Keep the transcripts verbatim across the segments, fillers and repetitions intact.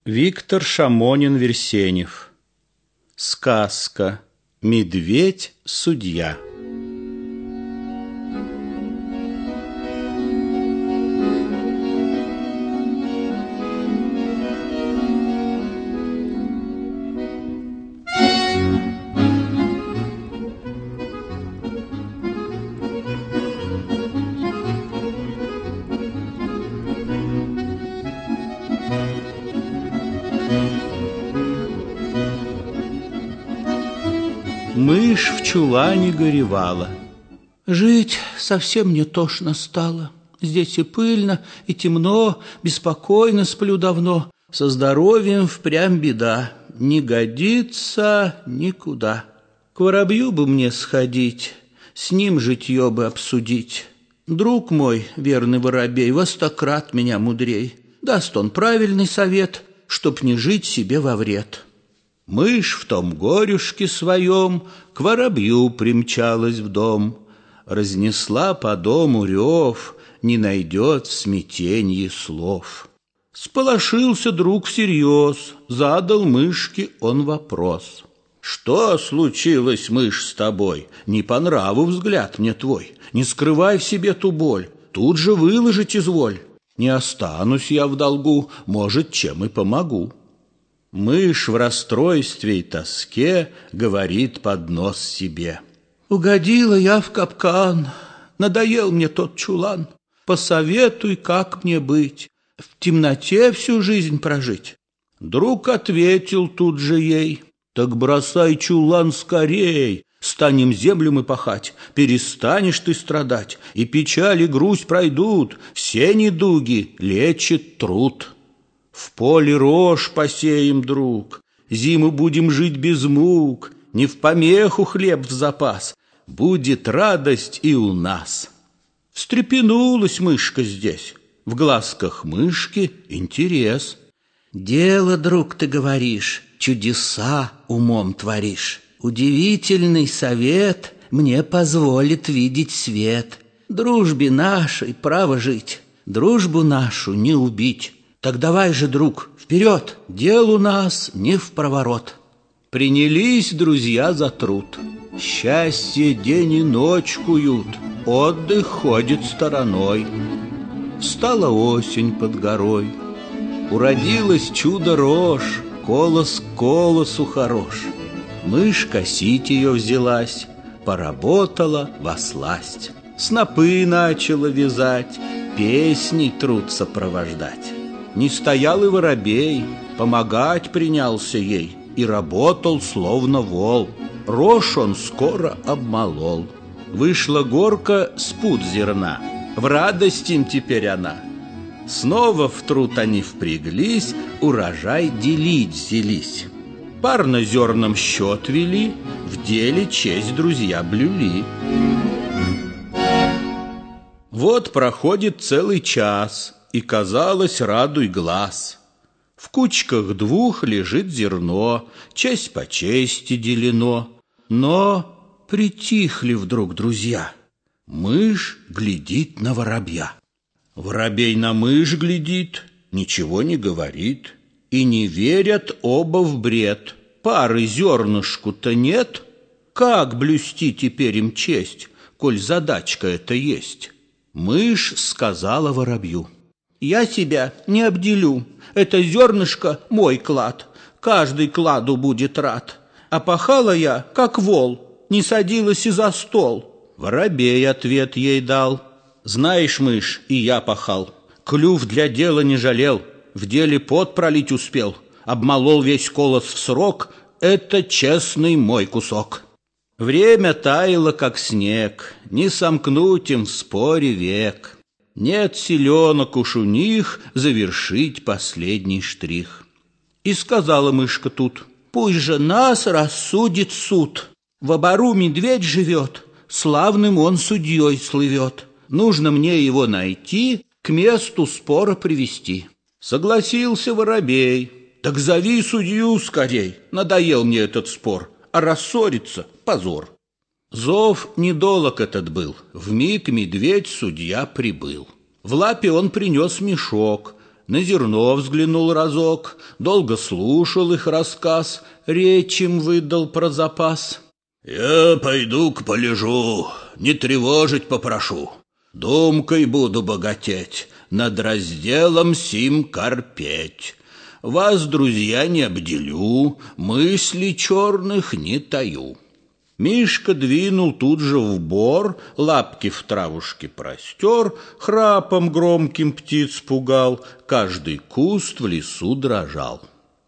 Виктор Шамонин-Версенев. Сказка «Медведь-судья». Мышь в чулане горевала. Жить совсем мне тошно стало. Здесь и пыльно, и темно, беспокойно сплю давно. Со здоровьем впрямь беда, не годится никуда. К воробью бы мне сходить, с ним житье бы обсудить. Друг мой, верный воробей, во сто крат меня мудрей. Даст он правильный совет, чтоб не жить себе во вред. Мышь в том горюшке своем к воробью примчалась в дом. Разнесла по дому рев, не найдет в смятенье слов. Сполошился друг всерьез, задал мышке он вопрос. Что случилось, мышь, с тобой? Не по нраву взгляд мне твой. Не скрывай в себе ту боль, тут же выложить изволь. Не останусь я в долгу, может, чем и помогу. Мышь в расстройстве и тоске говорит под нос себе. Угодила я в капкан, надоел мне тот чулан. Посоветуй, как мне быть, в темноте всю жизнь прожить. Друг ответил тут же ей. Так бросай чулан скорей, станем землю мы пахать, перестанешь ты страдать, и печаль и грусть пройдут, все недуги лечит труд. В поле рожь посеем, друг, зиму будем жить без мук, не в помеху хлеб в запас, будет радость и у нас. Встрепенулась мышка здесь, в глазках мышки интерес. Дело, друг, ты говоришь, чудеса умом творишь. Удивительный совет мне позволит видеть свет. Дружбе нашей право жить, дружбу нашу не убить. Так давай же, друг, вперед, дел у нас не впроворот. Принялись друзья за труд. Счастье день и ночь куют, отдых ходит стороной. Встала осень под горой, уродилось чудо-рожь, колос к колосу хорош. Мышь косить ее взялась, поработала восласть. Снопы начала вязать, песней труд сопровождать. Не стоял и воробей, помогать принялся ей, и работал словно вол. Рожь он скоро обмолол. Вышла горка с пуд зерна, в радость им теперь она. Снова в труд они впряглись, урожай делить взялись. Парно зерном счет вели, в деле честь друзья блюли. Вот проходит целый час, и, казалось, радуй глаз. В кучках двух лежит зерно, честь по чести делено. Но притихли вдруг друзья. Мышь глядит на воробья. Воробей на мышь глядит, ничего не говорит. И не верят оба в бред. Пары зернышку-то нет. Как блюсти теперь им честь, коль задачка эта есть? Мышь сказала воробью. Я себя не обделю, это зернышко мой клад, каждый кладу будет рад. А пахала я, как вол, не садилась и за стол. Воробей ответ ей дал. Знаешь, мышь, и я пахал, клюв для дела не жалел, в деле пот пролить успел, обмолол весь колос в срок, это честный мой кусок. Время таяло, как снег, не сомкнуть им в споре век. Нет силенок уж у них завершить последний штрих. И сказала мышка тут: пусть же нас рассудит суд. В обору медведь живет, славным он судьей слывет. Нужно мне его найти, к месту спора привести. Согласился воробей. Так зови судью скорей, надоел мне этот спор, а рассориться — позор. Зов недолог этот был, вмиг медведь-судья прибыл. В лапе он принес мешок, на зерно взглянул разок, долго слушал их рассказ, речь им выдал про запас. «Я пойду-ка полежу, не тревожить попрошу. Думкой буду богатеть, над разделом сим корпеть. Вас, друзья, не обделю, мыслей черных не таю». Мишка двинул тут же в бор, лапки в травушке простер, храпом громким птиц пугал, каждый куст в лесу дрожал.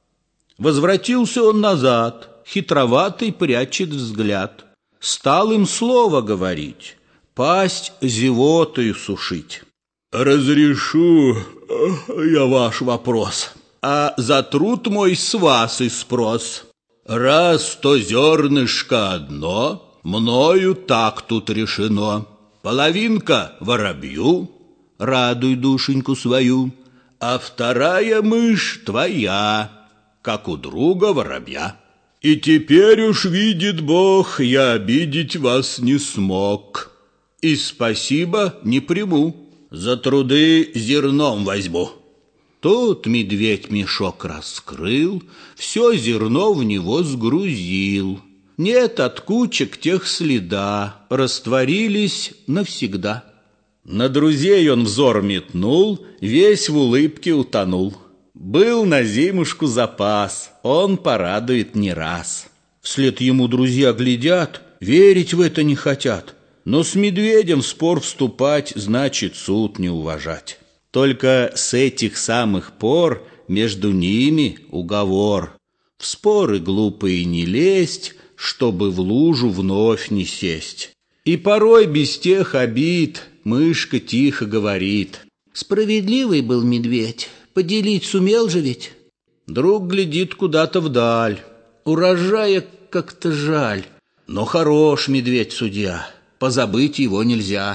Возвратился он назад, хитроватый прячет взгляд. Стал им слово говорить, пасть зевотою сушить. «Разрешу я ваш вопрос, а за труд мой с вас и спрос. Раз то зернышко одно, мною так тут решено. Половинка воробью, радуй душеньку свою, а вторая мышь твоя, как у друга воробья. И теперь уж видит Бог, я обидеть вас не смог. И спасибо не приму, за труды зерном возьму». Тут медведь мешок раскрыл, все зерно в него сгрузил. Нет от кучек тех следа, растворились навсегда. На друзей он взор метнул, весь в улыбке утонул. Был на зимушку запас, он порадует не раз. Вслед ему друзья глядят, верить в это не хотят. Но с медведем в спор вступать, значит суд не уважать. Только с этих самых пор между ними уговор. В споры глупые не лезть, чтобы в лужу вновь не сесть. И порой без тех обид мышка тихо говорит: «Справедливый был медведь, поделить сумел же ведь». Друг глядит куда-то вдаль. «Урожая как-то жаль, но хорош медведь-судья, позабыть его нельзя».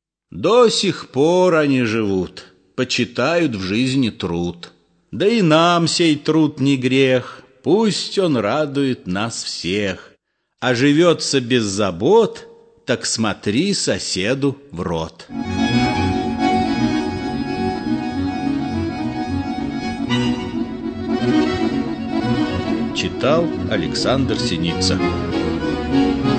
До сих пор они живут, почитают в жизни труд. Да и нам сей труд не грех, пусть он радует нас всех. А живется без забот, так смотри соседу в рот. Читал Александр Синица.